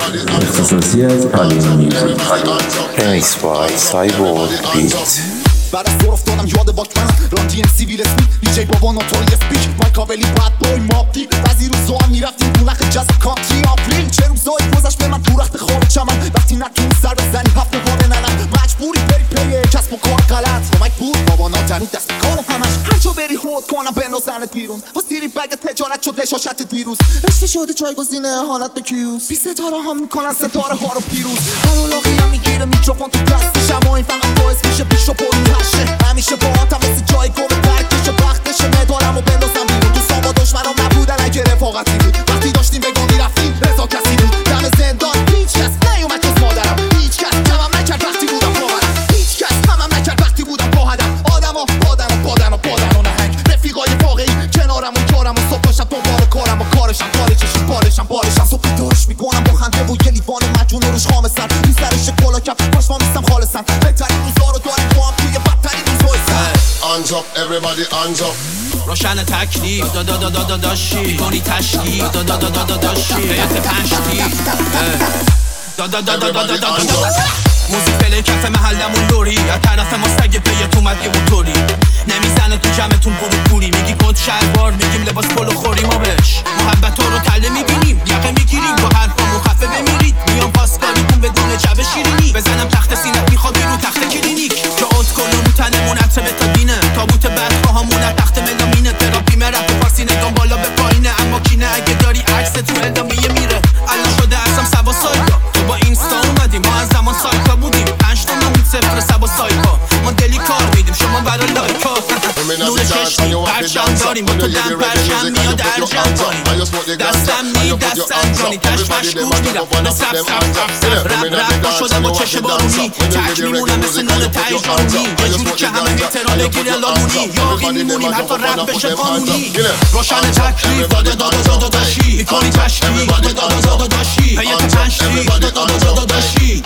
اختصاصی از آلین میوزیک ریمیکس بای سایبورگ بیت. بعد از دور افتادم یاد باکمن رانجی ام سیویل اسمی دیجی بابا ناتوری اسپیک مایکاولی باد بوی مابدی بعضی روزا هم میرفتیم تو نخ جاز کانتری آپریل چه روزایی گذشت به من تو رخت خواب چمن وقتی نتونی سر بزنی هفته بار ننم مجبوری بری پی کسب و کار غلط کمک بود بابا ناتنی دست کار همش هر جا بری هود کنم بندازنت بیرون با سیری بگ تجارت شد رشاشت ویروس رشته شده جایگزین حالت به کیوس بی ستاره ها میکنن ستاره ها رو پیروز هر هم میگیره میکروفون تو دستشم و این فقط باعث میشه پیش و پرون همیشه با آتم مثل جای گم ترکش وقتشه مدارم و بندازم بیرون دوستان با دشمنام نبودن اگه رفاقتی بود وقتی داشتیم بگاه میرفتیم رضا کسی بود دم زندان هیچ کس نیومد جز مادرم هیچ کس کمم نکرد وقتی بودم باورم هیچ کس کمم نکرد وقتی بودم با هدف آدما بادن و نهنگ رفیقای واقعی کنارم و کارم و صبح شب دوباره کارم و کارشم بارشم صبح داشت میکنم با خنده و یه لیوان مجون روش خامسن این سرش کلا کپ پاش ما میستم خالصن بهترین روزا رو داریم با هم توی بدترین روزهای سن Hands up, everybody hands up. روشن تکلیف داشی میکنی تشکیل داشی هیئت پنجتی موزیک پلی کف محلمون لوری از طرف ما سگ پیت اومد یه موتوری نمیزنه تو جمعتون پوری میگی کد شلوار میگیم لباس پلو خوری ما بهش محبت رو تله میبینیم یقه میگیریم با حرفامون خفه بمیرید میام پاسکاریتون بدون جبه شیرینی بزنم تخت سینت میخوابی رو تخت کلینیک که اوت کلو رو تنمون عطر بتادینه تابوت بدخواهامون از تخت ملامینه تراپی مرفت پارسی نگام بالا به پایینه اما کینه اگه داری عکس تو ادامه میره الان شده اصلا سبا سایکا تو با اینستا اومدیم ما از زمان سایکا بودیم 5 تا نمید صفر سبا سایکا ما دلی کار میدیم شما برای لایکا نور چشمی پرچم داریم با تو دم پرچم میاد ارجم کنیم دستم کنی تشمش گوش میرم رب شدم و چش بارونی تک میمونم مثل نون تایجانی یه جوری که همه هترا بگیره لالونی یاقی میمونیم حتی رب بشه قانونی روشن تکلیف داشی میکنی تشکیل داشی هیئت پنجتی داشی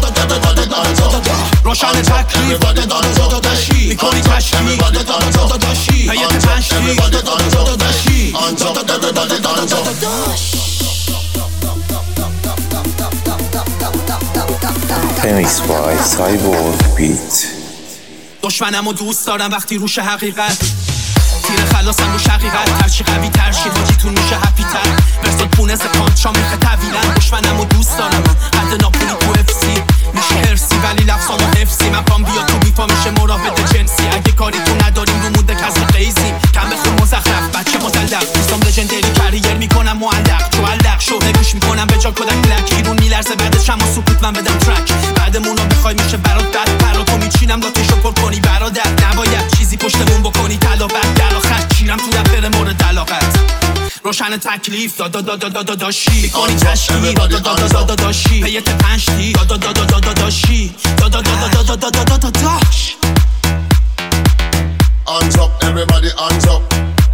روشن تکلیف داشی میکنی تشکیل داشی هیئت پنجتی داشی ریمیکس بای سایبورگ بیت. دشمنمو دوست دارم وقتی روش حقیقت تیر خلاصم رو شقیقت هرچی قوی تر شید واجیتون میشه هپی تر برسال پونه سکانت میخه طویلن دشمنمو دوست دارم حد ناپولی تو افسی میشه هرسی ولی لفظامو حفظی من پام بیا تو بیفا میشه مراود جنسی اگه کاری تو نداریم رو مونده کسب قیزیم کم بخون مزخرف بچه مطلق دوستام لژندری کریر میکنم معلق تو علق شوه گوش میکنم به جا کدک بلک ایرون میلرزه بعدش هم سکوت من بدم ترک بعدمونو بخوای میشه برات بد براتو میچینم لاتشو پر کنی برادر نباید چیزی پشتمون بکنی طلا بعد در آخر چیرم تو دفتر مورد علاقت روشن تکلیف داشی میکنی تشکیل داشی هیئت پنجتی داشی Hands up, everybody hands up.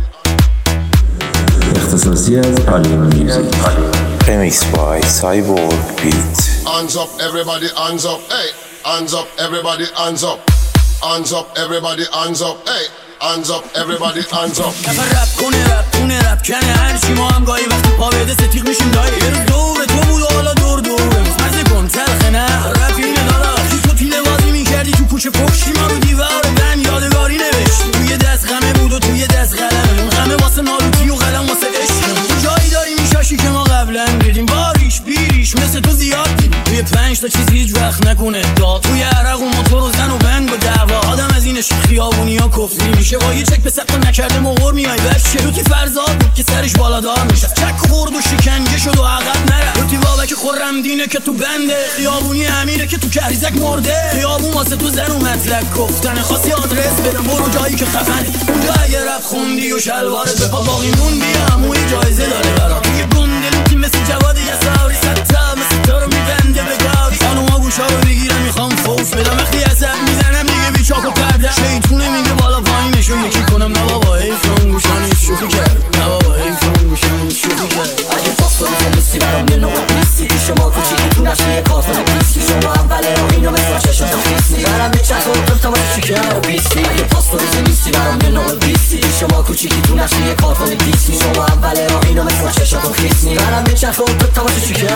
اختصاصی از آلین میوزیک ریمیکس بای سایبورگ بیت. Hands up, everybody hands up. Hey, hands up, everybody hands up. Hands up, everybody hands up. Hey, hands up, everybody hands up. نفر رپ کنه رپ کنه هرچی ما هم گاهی وقتی پا بده ستیق میشیم دایی یه روز دور تو بود و حالا دور مزه کن تلخه نه رپ اینه دادا تو تیله بازی میکردی تو کوچه پشتی ما رو دیوار بن یادگاری نوشت توی دست غمه بود و توی دست قلمه اون غمه واسه ناروتی و قلم واسه عشق تو جایی داری میشاشی که ما قبلا دیدیم باریش بیریش مثل تو زیاد دیدیم توی 5 تا چیز هیچ وقت نکنه داد توی عرق و موتور و زن و بند و دعوا آدم از اینش خیابونی ها کفری میشه با یه چک به سقف نکرده مغور میای بچه روتی فرزاد بود که سرش بالادار میشه چک خورد و شکنجه شد و عقب نره روتی بابک خرم دینه که تو بنده خیابونی امیره که تو کریزک مرده خیابون واسه تو زن و مطلق گفتن خاصی آدرس بدم برو جایی که خفنه اونجا اگه رپ خوندی و شلوارت به پا باقی موندی هموی جایزه داره برا توی گندلوتی مثل جواد یساری ستا مثل تو رو میبنده به گاری خانوما گوشا رو میگیرم میخوام فوز بدم وقتی عصب میزنم دیگه بیچاک و پرده شیطونه میگه بالا پایینشو یکی کنم نه بابا ایفون گوشانی شوخی کرد نه بابا ایفون گوشانی شوخی کرد اگه پاس رو میسی برام یه نوع بیستی شما کوچیکی تو نشه یه کارتون بیستی شما اوله رو اینو مثل چشم تا خیستی برام میچک و دلتا باید شکر بیستی اگه پاس رو میسی برام یه نوع بیستی شما کوچیکی تو نشه یه کارتون بیستی شما اوله رو اینو مثل چشم تا خیستی برام میچک و دلتا باید شکر بیستی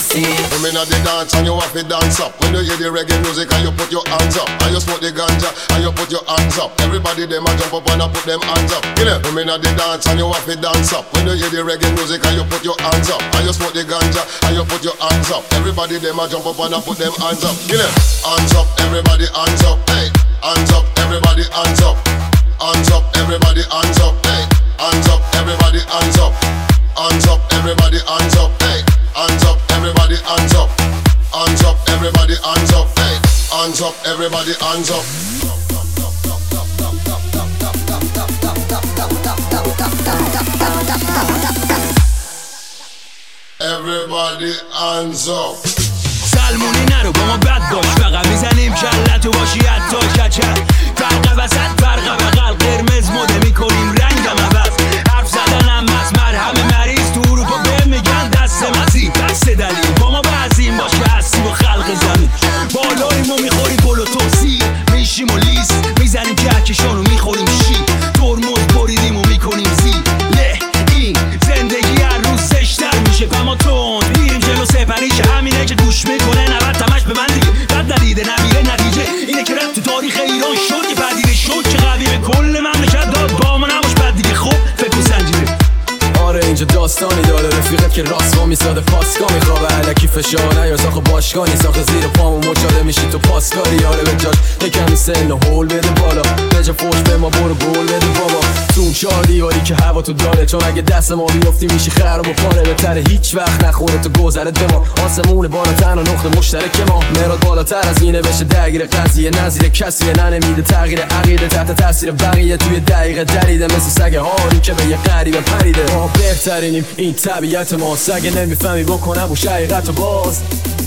بیستی Come in at the dance and you have to dance up. When you hear the reggae music and you put your hands up, and you smoke the ganja and you put your hands up. Everybody them a jump up and a put them hands up. You know, come in at the dance and you have to dance up. When you hear the reggae music and you put your hands up, and you smoke the ganja and you put your hands up. Everybody them a jump up and a put them hands up. You know, hands up, everybody hands up. Hey, hands up, everybody hands up. Hands up, everybody hands up. Hey, hands up, everybody hands up. Hands up, everybody hands up. Hey, hands up, everybody hands up. Hands up, everybody hands up. Hey, hands up, everybody hands up. Everybody hands up. سلمونی نرو با ما بد باش فقط میزنیم کلتو باشی حتی کچل فرق وسط فرق بغل قرمز مده میکنیم رنگم عوض حرف زدنم از مرهم مریض تو اروپا به میگن دست مزی دست دلیل با ما بعضیم باش که هستی با خلق زمین بالاییم و میخوریم پلو توسی میشیم و لیست میزنیم کهکشانو میخوریم شی ترمز بریدیم و میکنیم زی له این زندگی هر روز زشتر میشه پما تند میریم جلو سپری که همینه که گوش میکنه نبرد تمش به من دیگه رد ندیده نمیره نتیجه اینه که رد تو تاریخ ایران شد که پدیده شد که قوی به کل مملکت داد با ما نباش بد دیگه خب فکر و سنجیده آره اینجا داستانی داره رفیقت که راست ما میساده پاسکا میخوابه علکی فشار نیار ساخه باشگانی ساخه زیر پامو مچاله میشی تو پاسکاری آره به جاش یکمی سن و هول بده بالا بجا فوش به ما برو گل بده بابا تو اون چار دیواری که هوا تو داره چون اگه دست ما بیفتی میشی خراب و پاره بهتره هیچ وقت نخوره تو گذرت به ما آسمون بالاتر و نقطه مشترک ما مراد بالاتر از اینه بشه درگیر قضیه نظیر کسی نمیده تغییر عقیده تحت تاثیر بقیه توی دقیقه دریده مثل سگ هاری که به یه غریبه پریده ما بهترینیم این طبیعت ما سگ نمیفهمی بکنه بوش حقیقت و باز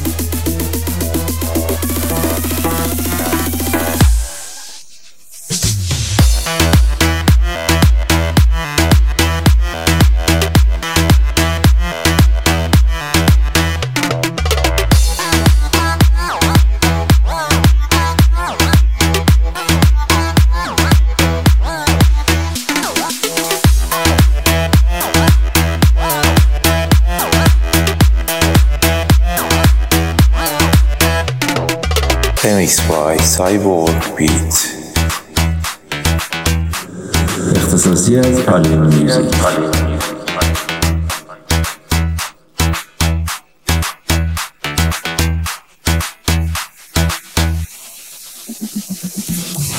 Mixed by Cyborg Beat. اختصاصی از عالم میوزیک.